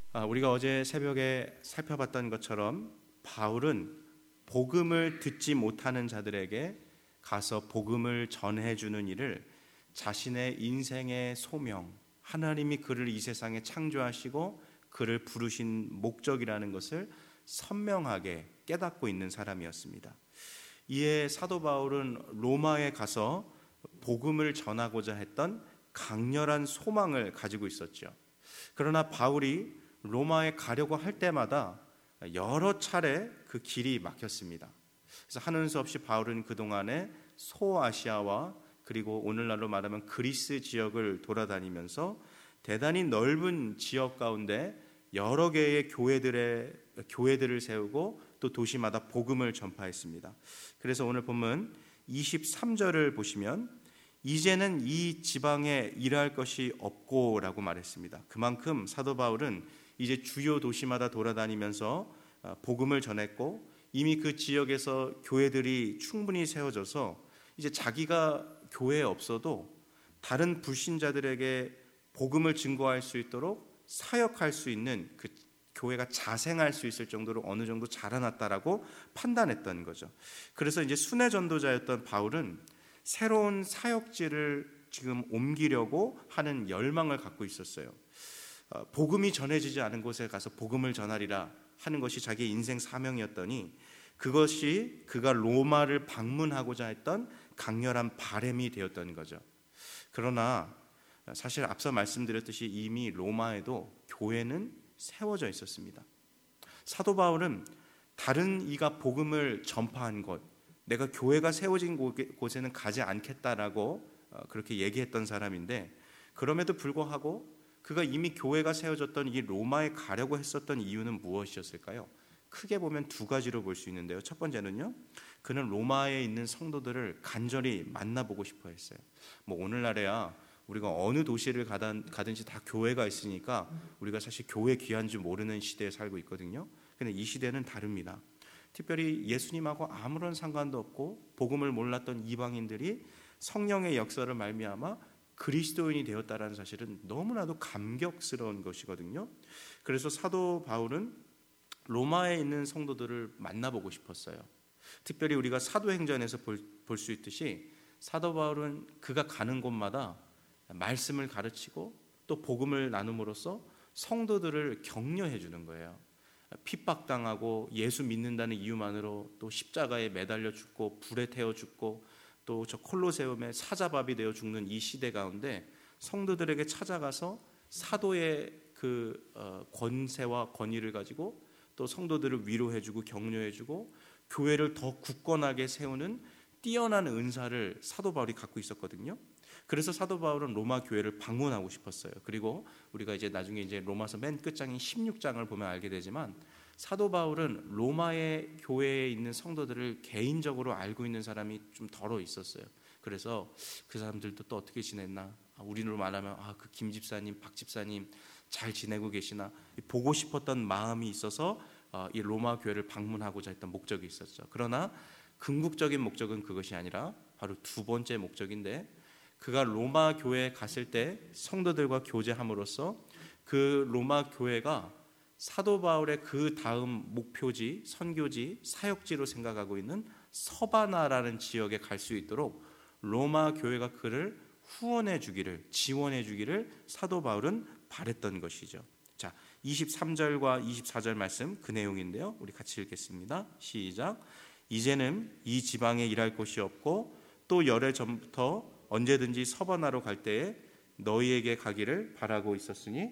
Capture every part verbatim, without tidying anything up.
아, 우리가 어제 새벽에 살펴봤던 것처럼 바울은 복음을 듣지 못하는 자들에게 가서 복음을 전해주는 일을 자신의 인생의 소명, 하나님이 그를 이 세상에 창조하시고 그를 부르신 목적이라는 것을 선명하게 깨닫고 있는 사람이었습니다. 이에 사도 바울은 로마에 가서 복음을 전하고자 했던 강렬한 소망을 가지고 있었죠. 그러나 바울이 로마에 가려고 할 때마다 여러 차례 그 길이 막혔습니다. 그래서 하는 수 없이 바울은 그동안에 소아시아와 그리고 오늘날로 말하면 그리스 지역을 돌아다니면서 대단히 넓은 지역 가운데 여러 개의 교회들의, 교회들을 세우고 또 도시마다 복음을 전파했습니다. 그래서 오늘 본문 이십삼 절을 보시면 이제는 이 지방에 일할 것이 없고 라고 말했습니다. 그만큼 사도 바울은 이제 주요 도시마다 돌아다니면서 복음을 전했고 이미 그 지역에서 교회들이 충분히 세워져서 이제 자기가 교회에 없어도 다른 불신자들에게 복음을 증거할 수 있도록 사역할 수 있는 그 교회가 자생할 수 있을 정도로 어느 정도 자라났다라고 판단했던 거죠. 그래서 이제 순회 전도자였던 바울은 새로운 사역지를 지금 옮기려고 하는 열망을 갖고 있었어요. 복음이 전해지지 않은 곳에 가서 복음을 전하리라 하는 것이 자기의 인생 사명이었더니 그것이 그가 로마를 방문하고자 했던 강렬한 바람이 되었던 거죠. 그러나 사실 앞서 말씀드렸듯이 이미 로마에도 교회는 세워져 있었습니다. 사도 바울은 다른 이가 복음을 전파한 곳, 내가 교회가 세워진 곳에는 가지 않겠다라고 그렇게 얘기했던 사람인데 그럼에도 불구하고 그가 이미 교회가 세워졌던 이 로마에 가려고 했었던 이유는 무엇이었을까요? 크게 보면 두 가지로 볼 수 있는데요. 첫 번째는요, 그는 로마에 있는 성도들을 간절히 만나보고 싶어 했어요. 뭐 오늘날에야 우리가 어느 도시를 가든, 가든지 다 교회가 있으니까 우리가 사실 교회 귀한 줄 모르는 시대에 살고 있거든요. 근데 이 시대는 다릅니다. 특별히 예수님하고 아무런 상관도 없고 복음을 몰랐던 이방인들이 성령의 역사를 말미암아 그리스도인이 되었다는 사실은 너무나도 감격스러운 것이거든요. 그래서 사도 바울은 로마에 있는 성도들을 만나보고 싶었어요. 특별히 우리가 사도행전에서 볼 수 있듯이 사도 바울은 그가 가는 곳마다 말씀을 가르치고 또 복음을 나눔으로써 성도들을 격려해 주는 거예요. 핍박당하고 예수 믿는다는 이유만으로 또 십자가에 매달려 죽고 불에 태워 죽고 또 저 콜로세움에 사자밥이 되어 죽는 이 시대 가운데 성도들에게 찾아가서 사도의 그 권세와 권위를 가지고 또 성도들을 위로해주고 격려해주고 교회를 더 굳건하게 세우는 뛰어난 은사를 사도 바울이 갖고 있었거든요. 그래서 사도 바울은 로마 교회를 방문하고 싶었어요. 그리고 우리가 이제 나중에 이제 로마서 맨 끝장인 십육 장을 보면 알게 되지만 사도 바울은 로마의 교회에 있는 성도들을 개인적으로 알고 있는 사람이 좀 덜어 있었어요. 그래서 그 사람들도 또 어떻게 지냈나? 아, 우리로 말하면 아, 그 김 집사님, 박 집사님 잘 지내고 계시나? 보고 싶었던 마음이 있어서 어, 이 로마 교회를 방문하고자 했던 목적이 있었죠. 그러나 궁극적인 목적은 그것이 아니라 바로 두 번째 목적인데 그가 로마 교회에 갔을 때 성도들과 교제함으로써 그 로마 교회가 사도 바울의 그 다음 목표지, 선교지, 사역지로 생각하고 있는 서바나라는 지역에 갈 수 있도록 로마 교회가 그를 후원해 주기를, 지원해 주기를 사도 바울은 바랬던 것이죠. 자, 이십삼 절과 이십사 절 말씀 그 내용인데요. 우리 같이 읽겠습니다. 시작. 이제는 이 지방에 일할 곳이 없고 또 열흘 전부터 언제든지 서바나로 갈 때에 너희에게 가기를 바라고 있었으니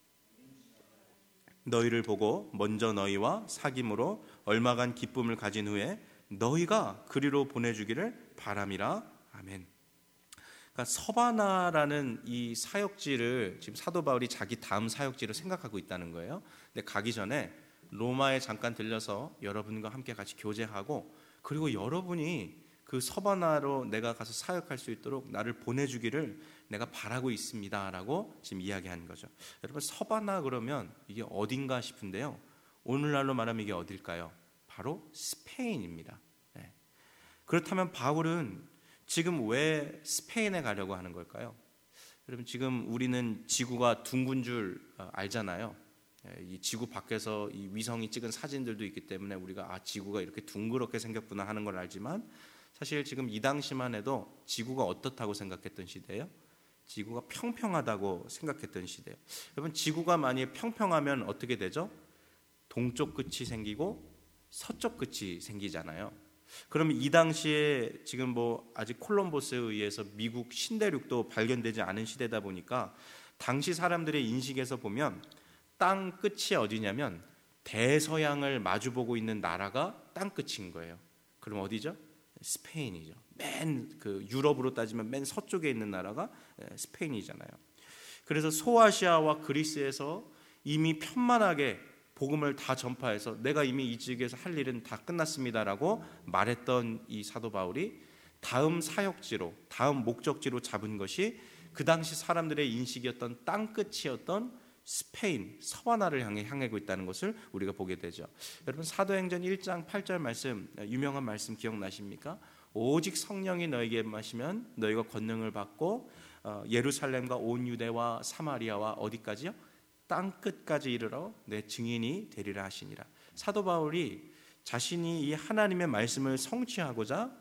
너희를 보고 먼저 너희와 사귐으로 얼마간 기쁨을 가진 후에 너희가 그리로 보내주기를 바람이라. 아멘. 그러니까 서바나라는 이 사역지를 지금 사도 바울이 자기 다음 사역지로 생각하고 있다는 거예요. 근데 가기 전에 로마에 잠깐 들려서 여러분과 함께 같이 교제하고 그리고 여러분이 그 서바나로 내가 가서 사역할 수 있도록 나를 보내주기를 내가 바라고 있습니다라고 지금 이야기하는 거죠. 여러분 서바나 그러면 이게 어딘가 싶은데요. 오늘날로 말하면 이게 어딜까요? 바로 스페인입니다. 네. 그렇다면 바울은 지금 왜 스페인에 가려고 하는 걸까요? 여러분 지금 우리는 지구가 둥근 줄 알잖아요. 이 지구 밖에서 이 위성이 찍은 사진들도 있기 때문에 우리가 아 지구가 이렇게 둥그렇게 생겼구나 하는 걸 알지만 사실 지금 이 당시만 해도 지구가 어떻다고 생각했던 시대예요? 지구가 평평하다고 생각했던 시대예요. 여러분 지구가 만약에 평평하면 어떻게 되죠? 동쪽 끝이 생기고 서쪽 끝이 생기잖아요. 그러면 이 당시에 지금 뭐 아직 콜럼버스에 의해서 미국 신대륙도 발견되지 않은 시대다 보니까 당시 사람들의 인식에서 보면 땅 끝이 어디냐면 대서양을 마주보고 있는 나라가 땅 끝인 거예요. 그럼 어디죠? 스페인이죠. 맨 그 유럽으로 따지면 맨 서쪽에 있는 나라가 스페인이잖아요. 그래서 소아시아와 그리스에서 이미 편만하게 복음을 다 전파해서 내가 이미 이 지역에서 할 일은 다 끝났습니다라고 말했던 이 사도 바울이 다음 사역지로, 다음 목적지로 잡은 것이 그 당시 사람들의 인식이었던 땅 끝이었던 스페인, 서바나를 향해 향하고 있다는 것을 우리가 보게 되죠. 여러분 사도행전 일 장 팔 절 말씀, 유명한 말씀 기억나십니까? 오직 성령이 너에게 임하시면 너희가 권능을 받고 예루살렘과 온 유대와 사마리아와 어디까지요? 땅 끝까지 이르러 내 증인이 되리라 하시니라. 사도 바울이 자신이 이 하나님의 말씀을 성취하고자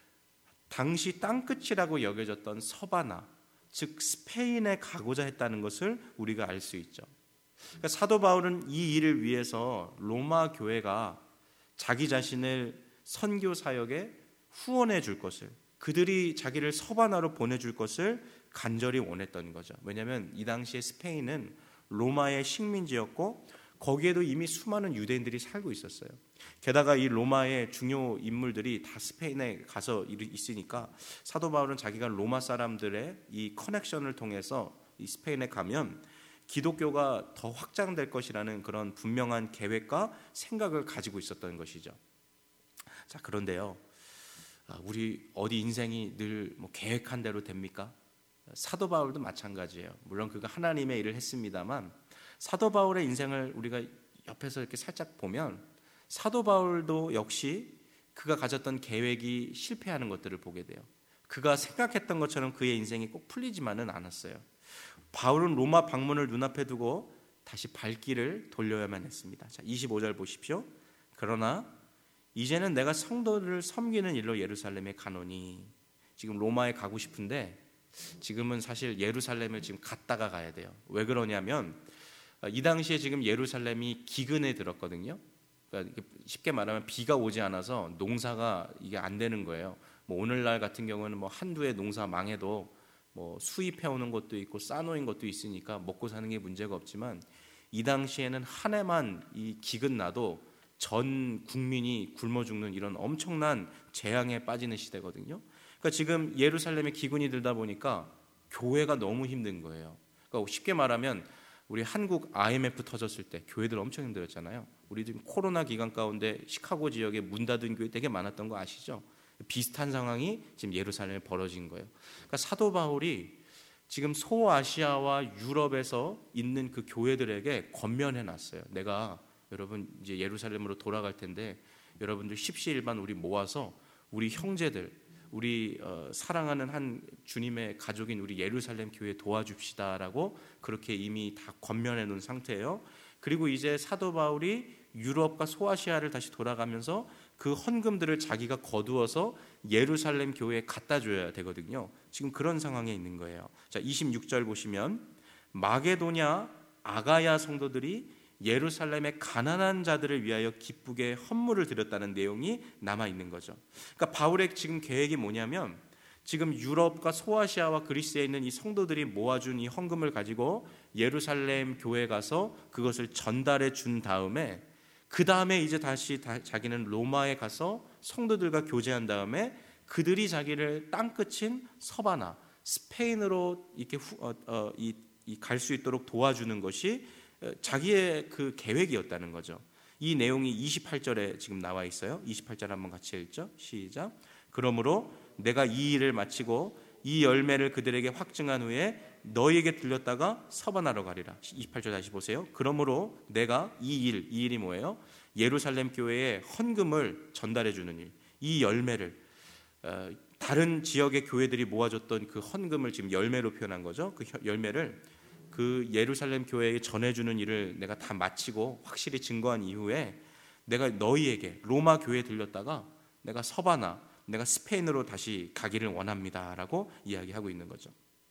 당시 땅 끝이라고 여겨졌던 서바나, 즉 스페인에 가고자 했다는 것을 우리가 알 수 있죠. 그러니까 사도 바울은 이 일을 위해서 로마 교회가 자기 자신을 선교 사역에 후원해 줄 것을, 그들이 자기를 서바나로 보내줄 것을 간절히 원했던 거죠. 왜냐하면 이 당시에 스페인은 로마의 식민지였고 거기에도 이미 수많은 유대인들이 살고 있었어요. 게다가 이 로마의 중요 인물들이 다 스페인에 가서 있으니까 사도 바울은 자기가 로마 사람들의 이 커넥션을 통해서 이 스페인에 가면 기독교가 더 확장될 것이라는 그런 분명한 계획과 생각을 가지고 있었던 것이죠. 자, 그런데요, 우리 어디 인생이 늘 뭐 계획한 대로 됩니까? 사도 바울도 마찬가지예요. 물론 그가 하나님의 일을 했습니다만 사도 바울의 인생을 우리가 옆에서 이렇게 살짝 보면 사도 바울도 역시 그가 가졌던 계획이 실패하는 것들을 보게 돼요. 그가 생각했던 것처럼 그의 인생이 꼭 풀리지만은 않았어요. 바울은 로마 방문을 눈앞에 두고 다시 발길을 돌려야만 했습니다. 자, 이십오 절 보십시오. 그러나 이제는 내가 성도를 섬기는 일로 예루살렘에 가노니, 지금 로마에 가고 싶은데 지금은 사실 예루살렘을 지금 갔다가 가야 돼요. 왜 그러냐면 이 당시에 지금 예루살렘이 기근에 들었거든요. 그러니까 쉽게 말하면 비가 오지 않아서 농사가 이게 안 되는 거예요. 뭐 오늘날 같은 경우는 뭐 한두 해 농사 망해도 뭐 수입해 오는 것도 있고 싸놓인 것도 있으니까 먹고 사는 게 문제가 없지만 이 당시에는 한 해만 이 기근 나도 전 국민이 굶어 죽는 이런 엄청난 재앙에 빠지는 시대거든요. 그러니까 지금 예루살렘에 기근이 들다 보니까 교회가 너무 힘든 거예요. 그러니까 쉽게 말하면 우리 한국 아이엠에프 터졌을 때 교회들 엄청 힘들었잖아요. 우리 지금 코로나 기간 가운데 시카고 지역에 문 닫은 교회 되게 많았던 거 아시죠? 비슷한 상황이 지금 예루살렘에 벌어진 거예요. 그러니까 사도 바울이 지금 소아시아와 유럽에서 있는 그 교회들에게 권면해 놨어요. 내가 여러분 이제 예루살렘으로 돌아갈 텐데 여러분들 십시일반 우리 모아서 우리 형제들, 우리 어, 사랑하는 한 주님의 가족인 우리 예루살렘 교회 도와줍시다라고 그렇게 이미 다 권면해 놓은 상태예요. 그리고 이제 사도 바울이 유럽과 소아시아를 다시 돌아가면서 그 헌금들을 자기가 거두어서 예루살렘 교회에 갖다 줘야 되거든요. 지금 그런 상황에 있는 거예요. 자, 이십육 절 보시면 마게도냐 아가야 성도들이 예루살렘의 가난한 자들을 위하여 기쁘게 헌물을 드렸다는 내용이 남아 있는 거죠. 그러니까 바울의 지금 계획이 뭐냐면 지금 유럽과 소아시아와 그리스에 있는 이 성도들이 모아준 이 헌금을 가지고 예루살렘 교회에 가서 그것을 전달해 준 다음에 그 다음에 이제 다시 다, 자기는 로마에 가서 성도들과 교제한 다음에 그들이 자기를 땅끝인 서바나 스페인으로 이렇게 어, 어, 이, 이 갈 수 있도록 도와주는 것이 자기의 그 계획이었다는 거죠. 이 내용이 이십팔 절에 지금 나와 있어요. 이십팔 절 한번 같이 읽죠. 시작. 그러므로 내가 이 일을 마치고 이 열매를 그들에게 확증한 후에 너희에게 들렸다가 서바나로 가리라. 이십팔 절 다시 보세요. 그러므로 내가 이 일, 이 일이 뭐예요? 예루살렘 교회에 헌금을 전달해 주는 일, 이 열매를 어, 다른 지역의 교회들이 모아줬던 그 헌금을 지금 열매로 표현한 거죠. 그 열매를 그 예루살렘 교회에 전해주는 일을 내가 다 마치고 확실히 증거한 이후에 내가 너희에게 로마 교회에 들렸다가 내가 서바나, 내가 스페인으로 다시 가기를 원합니다 라고 이야기하고 있는 거죠.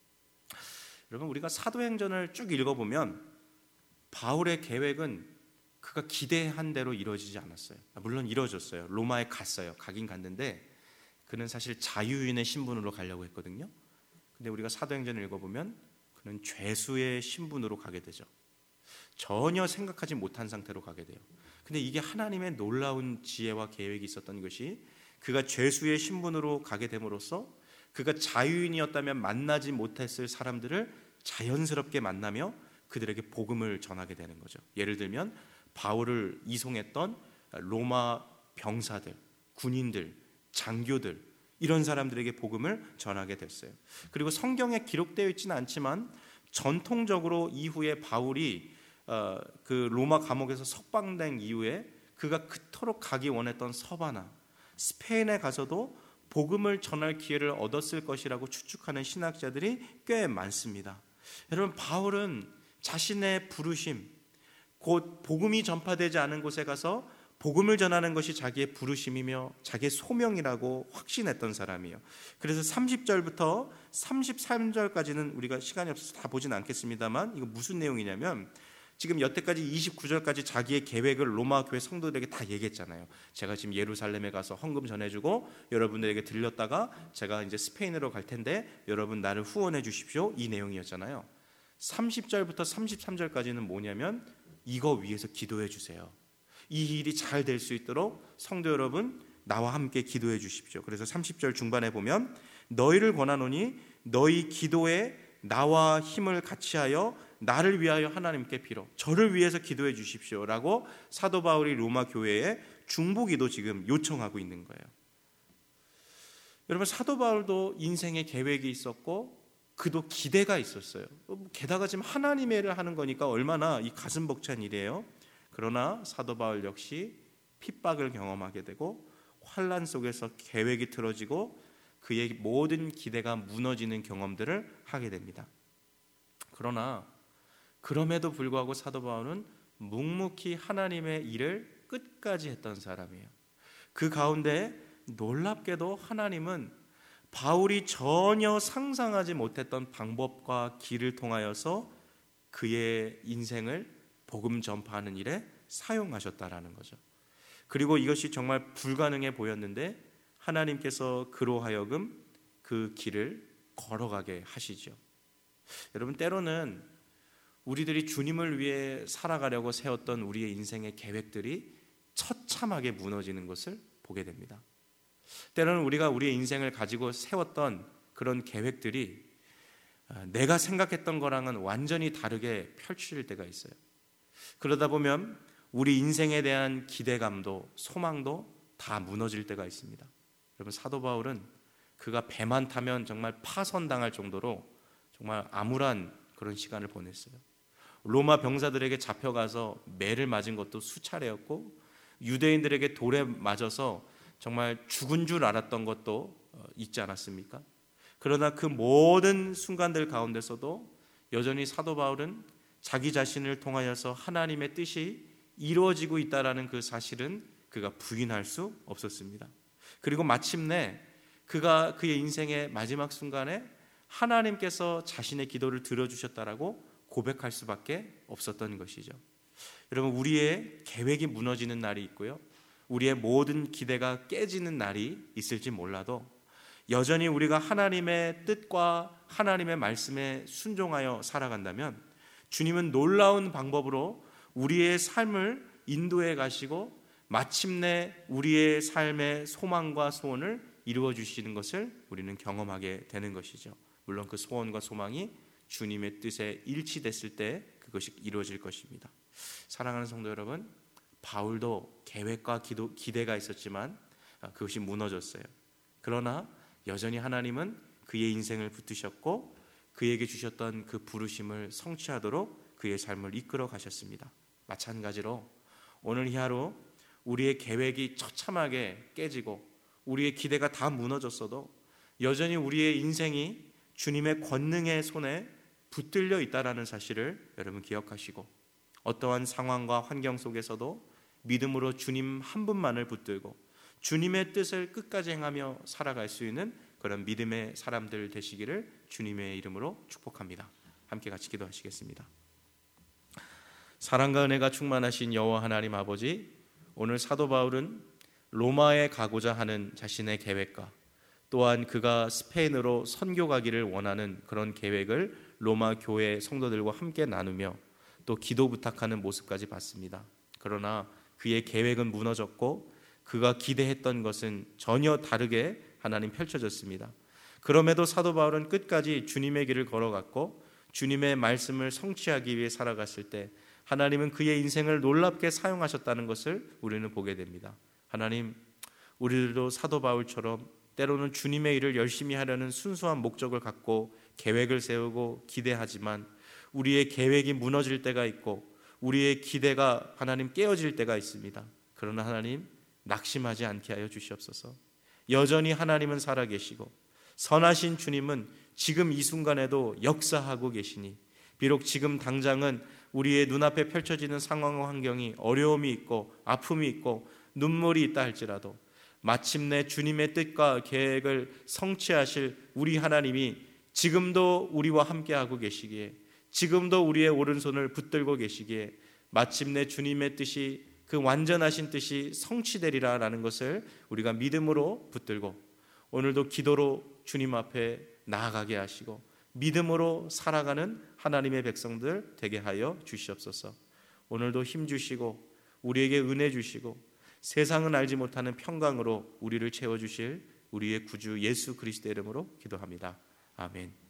여러분, 우리가 사도행전을 쭉 읽어보면 바울의 계획은 그가 기대한 대로 이루어지지 않았어요. 물론 이루어졌어요. 로마에 갔어요. 가긴 갔는데 그는 사실 자유인의 신분으로 가려고 했거든요. 근데 우리가 사도행전을 읽어보면 그는 죄수의 신분으로 가게 되죠. 전혀 생각하지 못한 상태로 가게 돼요. 근데 이게 하나님의 놀라운 지혜와 계획이 있었던 것이, 그가 죄수의 신분으로 가게 됨으로써 그가 자유인이었다면 만나지 못했을 사람들을 자연스럽게 만나며 그들에게 복음을 전하게 되는 거죠. 예를 들면 바울을 이송했던 로마 병사들, 군인들, 장교들, 이런 사람들에게 복음을 전하게 됐어요. 그리고 성경에 기록되어 있지는 않지만 전통적으로 이후에 바울이 어, 그 로마 감옥에서 석방된 이후에 그가 그토록 가기 원했던 서바나, 스페인에 가서도 복음을 전할 기회를 얻었을 것이라고 추측하는 신학자들이 꽤 많습니다. 여러분, 바울은 자신의 부르심, 곧 복음이 전파되지 않은 곳에 가서 복음을 전하는 것이 자기의 부르심이며 자기의 소명이라고 확신했던 사람이에요. 그래서 삼십 절부터 삼십삼 절까지는 우리가 시간이 없어서 다 보진 않겠습니다만, 이거 무슨 내용이냐면, 지금 여태까지 이십구 절까지 자기의 계획을 로마 교회 성도들에게 다 얘기했잖아요. 제가 지금 예루살렘에 가서 헌금 전해주고 여러분들에게 들렸다가 제가 이제 스페인으로 갈 텐데 여러분 나를 후원해 주십시오, 이 내용이었잖아요. 삼십 절부터 삼십삼 절까지는 뭐냐면, 이거 위해서 기도해 주세요. 이 일이 잘 될 수 있도록 성도 여러분 나와 함께 기도해 주십시오. 그래서 삼십 절 중반에 보면, 너희를 권하노니 너희 기도에 나와 힘을 같이 하여 나를 위하여 하나님께 빌어, 저를 위해서 기도해 주십시오 라고 사도 바울이 로마 교회에 중보기도 지금 요청하고 있는 거예요. 여러분, 사도 바울도 인생의 계획이 있었고 그도 기대가 있었어요. 게다가 지금 하나님의 일을 하는 거니까 얼마나 이 가슴 벅찬 일이에요. 그러나 사도 바울 역시 핍박을 경험하게 되고 환난 속에서 계획이 틀어지고 그의 모든 기대가 무너지는 경험들을 하게 됩니다. 그러나 그럼에도 불구하고 사도 바울은 묵묵히 하나님의 일을 끝까지 했던 사람이에요. 그 가운데 놀랍게도 하나님은 바울이 전혀 상상하지 못했던 방법과 길을 통하여서 그의 인생을 복음 전파하는 일에 사용하셨다라는 거죠. 그리고 이것이 정말 불가능해 보였는데 하나님께서 그로 하여금 그 길을 걸어가게 하시죠. 여러분, 때로는 우리들이 주님을 위해 살아가려고 세웠던 우리의 인생의 계획들이 처참하게 무너지는 것을 보게 됩니다. 때로는 우리가 우리의 인생을 가지고 세웠던 그런 계획들이 내가 생각했던 거랑은 완전히 다르게 펼쳐질 때가 있어요. 그러다 보면 우리 인생에 대한 기대감도 소망도 다 무너질 때가 있습니다. 여러분, 사도 바울은 그가 배만 타면 정말 파선당할 정도로 정말 암울한 그런 시간을 보냈어요. 로마 병사들에게 잡혀가서 매를 맞은 것도 수차례였고, 유대인들에게 돌에 맞아서 정말 죽은 줄 알았던 것도 있지 않았습니까? 그러나 그 모든 순간들 가운데서도 여전히 사도 바울은 자기 자신을 통하여서 하나님의 뜻이 이루어지고 있다는 그 사실은 그가 부인할 수 없었습니다. 그리고 마침내 그가 그의 인생의 마지막 순간에 하나님께서 자신의 기도를 들어주셨다라고 고백할 수밖에 없었던 것이죠. 여러분, 우리의 계획이 무너지는 날이 있고요, 우리의 모든 기대가 깨지는 날이 있을지 몰라도 여전히 우리가 하나님의 뜻과 하나님의 말씀에 순종하여 살아간다면 주님은 놀라운 방법으로 우리의 삶을 인도해 가시고 마침내 우리의 삶의 소망과 소원을 이루어 주시는 것을 우리는 경험하게 되는 것이죠. 물론 그 소원과 소망이 주님의 뜻에 일치됐을 때 그것이 이루어질 것입니다. 사랑하는 성도 여러분, 바울도 계획과 기도, 기대가 있었지만 그것이 무너졌어요. 그러나 여전히 하나님은 그의 인생을 붙드셨고 그에게 주셨던 그 부르심을 성취하도록 그의 삶을 이끌어 가셨습니다. 마찬가지로 오늘 이 하루 우리의 계획이 처참하게 깨지고 우리의 기대가 다 무너졌어도 여전히 우리의 인생이 주님의 권능의 손에 붙들려 있다라는 사실을 여러분 기억하시고, 어떠한 상황과 환경 속에서도 믿음으로 주님 한 분만을 붙들고 주님의 뜻을 끝까지 행하며 살아갈 수 있는 그런 믿음의 사람들 되시기를 주님의 이름으로 축복합니다. 함께 같이 기도하시겠습니다. 사랑과 은혜가 충만하신 여호와 하나님 아버지, 오늘 사도 바울은 로마에 가고자 하는 자신의 계획과 또한 그가 스페인으로 선교 가기를 원하는 그런 계획을 로마 교회 성도들과 함께 나누며 또 기도 부탁하는 모습까지 봤습니다. 그러나 그의 계획은 무너졌고 그가 기대했던 것은 전혀 다르게 하나님 펼쳐졌습니다. 그럼에도 사도 바울은 끝까지 주님의 길을 걸어갔고 주님의 말씀을 성취하기 위해 살아갔을 때 하나님은 그의 인생을 놀랍게 사용하셨다는 것을 우리는 보게 됩니다. 하나님, 우리들도 사도 바울처럼 때로는 주님의 일을 열심히 하려는 순수한 목적을 갖고 계획을 세우고 기대하지만 우리의 계획이 무너질 때가 있고 우리의 기대가 하나님 깨어질 때가 있습니다. 그러나 하나님, 낙심하지 않게 하여 주시옵소서. 여전히 하나님은 살아계시고 선하신 주님은 지금 이 순간에도 역사하고 계시니, 비록 지금 당장은 우리의 눈앞에 펼쳐지는 상황과 환경이 어려움이 있고 아픔이 있고 눈물이 있다 할지라도 마침내 주님의 뜻과 계획을 성취하실 우리 하나님이 지금도 우리와 함께하고 계시기에, 지금도 우리의 오른손을 붙들고 계시기에 마침내 주님의 뜻이, 그 완전하신 뜻이 성취되리라 라는 것을 우리가 믿음으로 붙들고 오늘도 기도로 주님 앞에 나아가게 하시고 믿음으로 살아가는 하나님의 백성들 되게 하여 주시옵소서. 오늘도 힘 주시고 우리에게 은혜 주시고 세상은 알지 못하는 평강으로 우리를 채워주실 우리의 구주 예수 그리스도의 이름으로 기도합니다. 아멘.